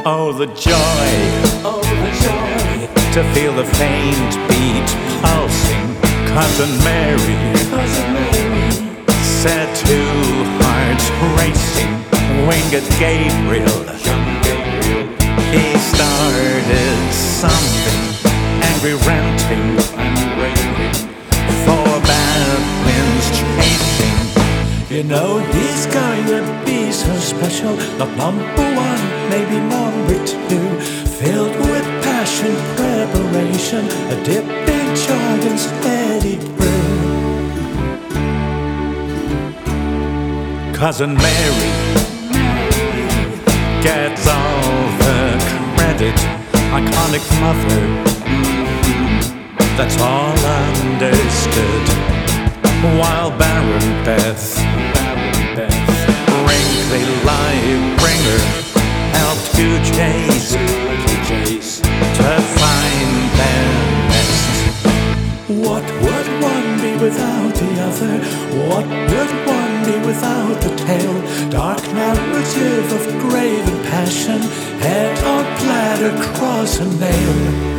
Oh, the joy, Oh, the joy, to feel the faint beat pulsing. Cousin Mary Cousin Mary, set two hearts racing. Winged Gabriel, young Gabriel, he started something. Angry ranting, and raining. for bad winds chasing. You know he's going to be so special. Not number one, maybe number two. Filled with passion, preparation, a dip in Jordan's steady brew. Cousin Mary gets all the credit. Iconic mother, that's all understood. While Baron Beth, wrinkly life bringer, helped two Jays to find their nest. What would one be without the other? What would one be without the tale? Dark narrative of grave and passion, head on platter, cross and nail.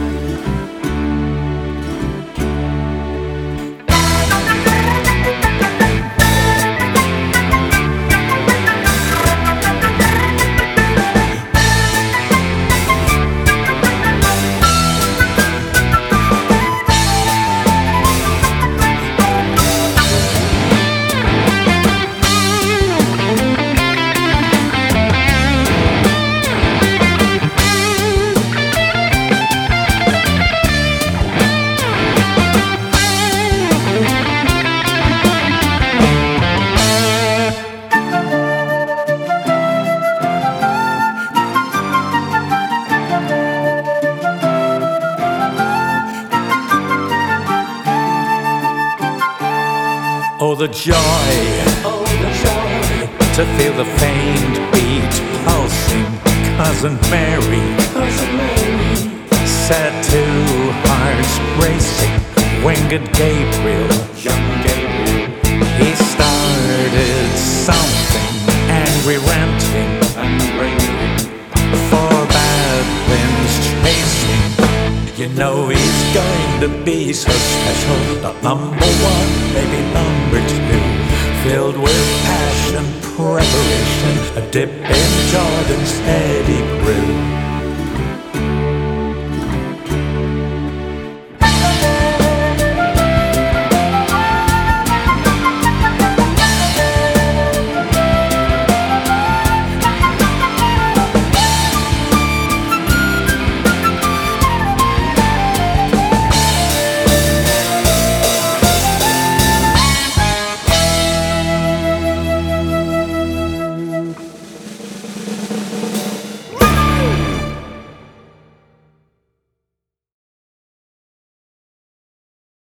Oh, the joy, Oh, the joy, to feel the faint beat pulsing. Cousin Mary Cousin Mary, set two hearts racing. Winged Gabriel, young Gabriel, he started something. Angry ranting, and raining. for bad winds chasing. You know he's going to be so special. Not number one, maybe number two. Filled with passion, preparation, a dip in Jordan's steady brew.